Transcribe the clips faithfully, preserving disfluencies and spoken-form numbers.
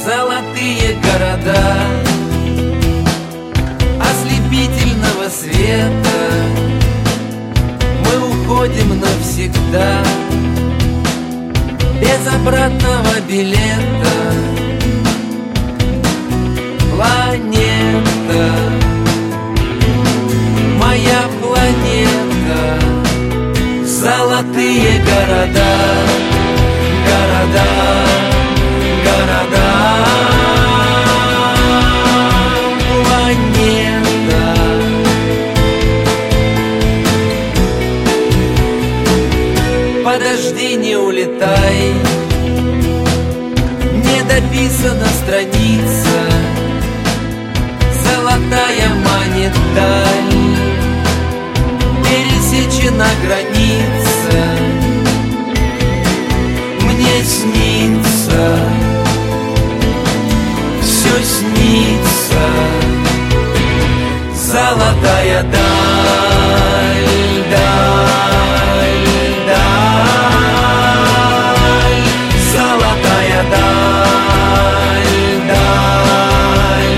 Золотые города ослепительного света, мы уходим навсегда, без обратного билета. Планета, моя планета, золотые города, города, города. Планета. Подожди, не улетай, не дописана страница, золотая манит даль, пересечена граница. Мне снится, все снится, золотая даль, даль, даль, золотая даль, даль,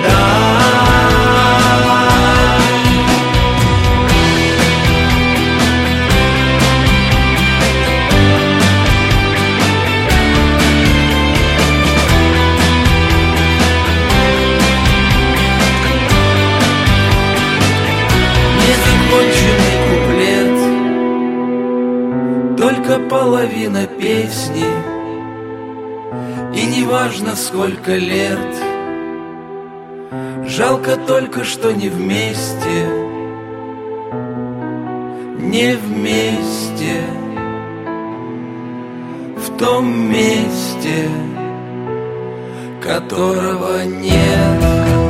незаконченный куплет, только половина песни, и неважно сколько лет. Жалко только, что не вместе, не вместе, в том месте, которого нет,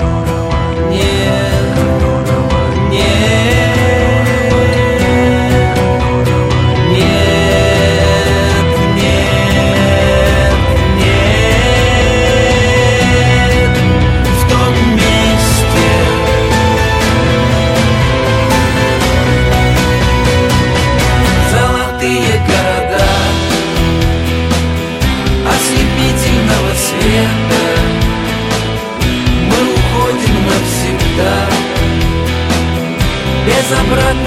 нет, нет. Мы уходим навсегда, без обратного